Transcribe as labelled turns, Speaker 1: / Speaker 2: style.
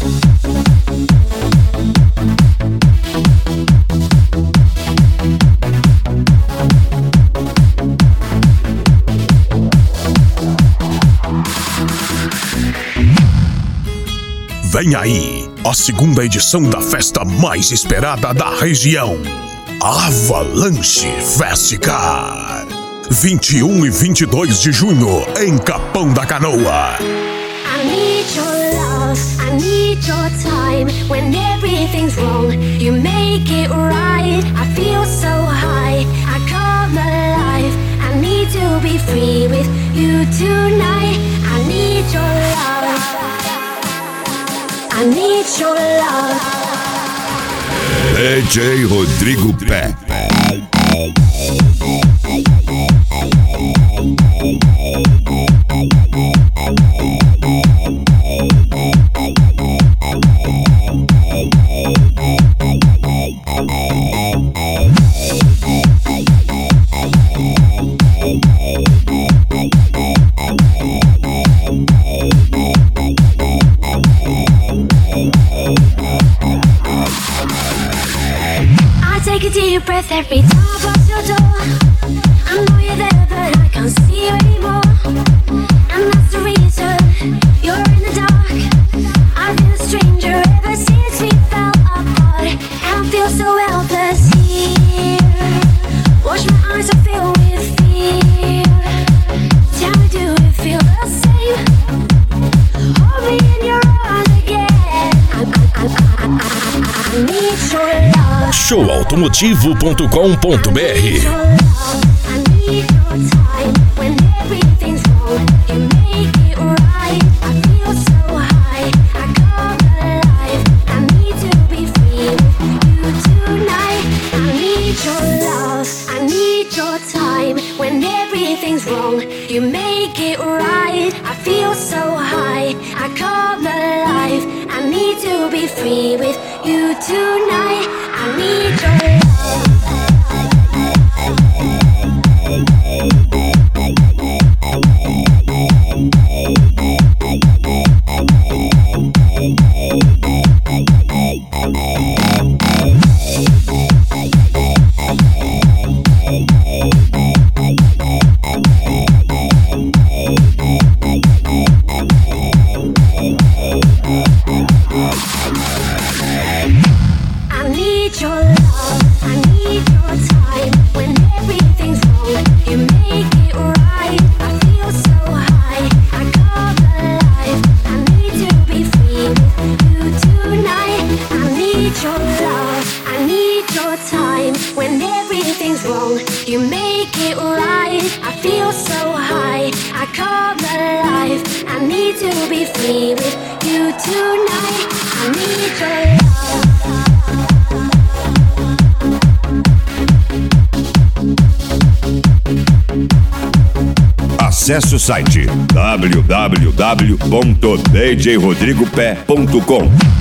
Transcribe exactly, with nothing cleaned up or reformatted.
Speaker 1: Vem aí, a segunda edição da festa mais esperada da região, Avalanche Festicar. vinte e um e vinte e dois de junho, em Capão da Canoa.
Speaker 2: I need your love, I need your time. When everything's wrong, you make it right. I feel so high, I come alive. I need to be free with you tonight. I need your love, I need your love.
Speaker 3: D J Rodrigo Pé.
Speaker 2: Take a deep breath every time I pass your door. I know you're there, but I can't see you anymore. And that's the reason you're in the dark. I feel a stranger ever since we fell apart. And I feel so helpless here. Wash my eyes, I feel with fear. Tell me, do you feel the same? Hold me in your arms again. I, I, I, I, I, I need your love.
Speaker 1: show automotivo ponto com ponto b r.
Speaker 2: You make it right. I feel so high, I come alive. I need to be free with you tonight. I need your
Speaker 3: Acesse o site w w w ponto d j rodrigo pé ponto com.